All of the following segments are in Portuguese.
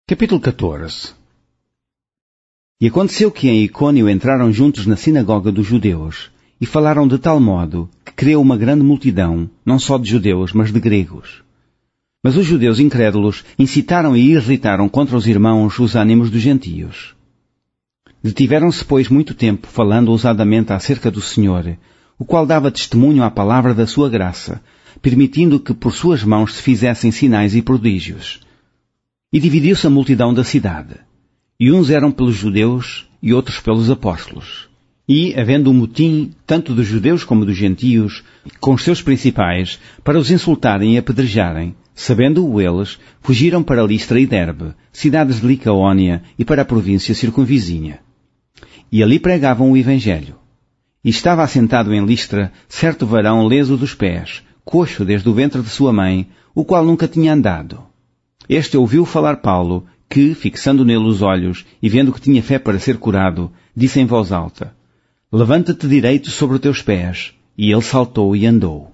Capítulo 14. E aconteceu que em Icônio entraram juntos na sinagoga dos judeus, e falaram de tal modo que creu uma grande multidão, não só de judeus, mas de gregos. Mas os judeus incrédulos incitaram e irritaram contra os irmãos os ânimos dos gentios. Detiveram-se, pois, muito tempo, falando ousadamente acerca do Senhor, o qual dava testemunho à palavra da sua graça, permitindo que por suas mãos se fizessem sinais e prodígios. E dividiu-se a multidão da cidade. E uns eram pelos judeus e outros pelos apóstolos. E, havendo um motim, tanto dos judeus como dos gentios, com os seus principais, para os insultarem e apedrejarem, sabendo-o eles, fugiram para Listra e Derbe, cidades de Licaónia, e para a província circunvizinha. E ali pregavam o Evangelho. E estava assentado em Listra certo varão leso dos pés, coxo desde o ventre de sua mãe, o qual nunca tinha andado. Este ouviu falar Paulo, que, fixando nele os olhos e vendo que tinha fé para ser curado, disse em voz alta: "Levanta-te direito sobre os teus pés." E ele saltou e andou.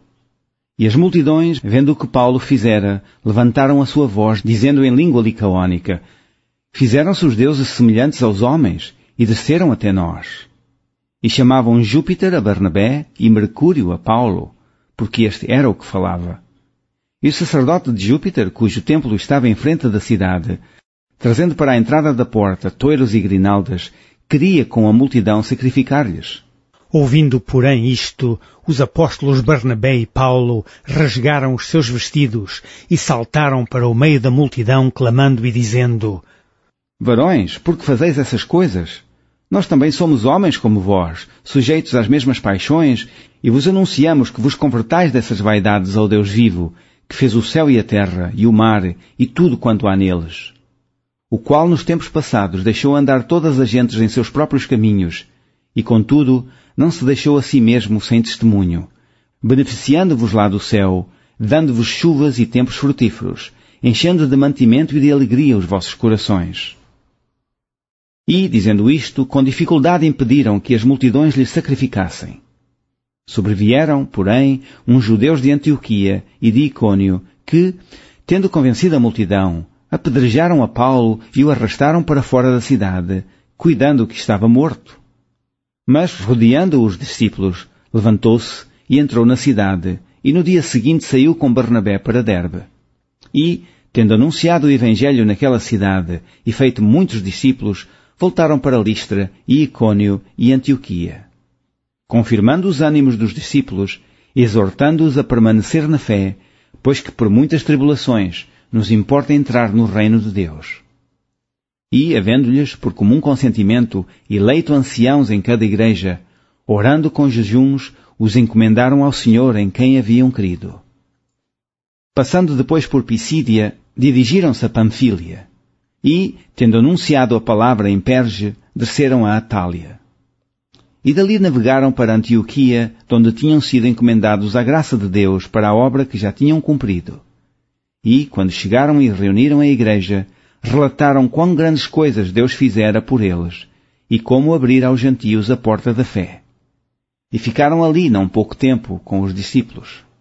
E as multidões, vendo o que Paulo fizera, levantaram a sua voz, dizendo em língua licaónica: "Fizeram-se os deuses semelhantes aos homens, e desceram até nós." E chamavam Júpiter a Barnabé e Mercúrio a Paulo, porque este era o que falava. E o sacerdote de Júpiter, cujo templo estava em frente da cidade, trazendo para a entrada da porta toiros e grinaldas, queria com a multidão sacrificar-lhes. Ouvindo, porém, isto, os apóstolos Barnabé e Paulo rasgaram os seus vestidos e saltaram para o meio da multidão, clamando e dizendo: "Varões, por que fazeis essas coisas? Nós também somos homens como vós, sujeitos às mesmas paixões, e vos anunciamos que vos convertais dessas vaidades ao Deus vivo, que fez o céu e a terra, e o mar, e tudo quanto há neles. O qual nos tempos passados deixou andar todas as gentes em seus próprios caminhos, e contudo não se deixou a si mesmo sem testemunho, beneficiando-vos lá do céu, dando-vos chuvas e tempos frutíferos, enchendo de mantimento e de alegria os vossos corações." E, dizendo isto, com dificuldade impediram que as multidões lhes sacrificassem. Sobrevieram, porém, uns judeus de Antioquia e de Icônio, que, tendo convencido a multidão, apedrejaram a Paulo e o arrastaram para fora da cidade, cuidando que estava morto. Mas, rodeando os discípulos, levantou-se e entrou na cidade, e no dia seguinte saiu com Barnabé para Derbe. E, tendo anunciado o Evangelho naquela cidade e feito muitos discípulos, voltaram para Listra e Icônio e Antioquia, confirmando os ânimos dos discípulos, exortando-os a permanecer na fé, pois que por muitas tribulações nos importa entrar no reino de Deus. E, havendo-lhes, por comum consentimento, eleito anciãos em cada igreja, orando com jejuns, os encomendaram ao Senhor em quem haviam crido. Passando depois por Pisídia, dirigiram-se a Panfília, e, tendo anunciado a palavra em Perge, desceram a Atália. E dali navegaram para Antioquia, donde tinham sido encomendados à graça de Deus para a obra que já tinham cumprido. E, quando chegaram e reuniram a igreja, relataram quão grandes coisas Deus fizera por eles, e como abrir aos gentios a porta da fé. E ficaram ali não pouco tempo com os discípulos.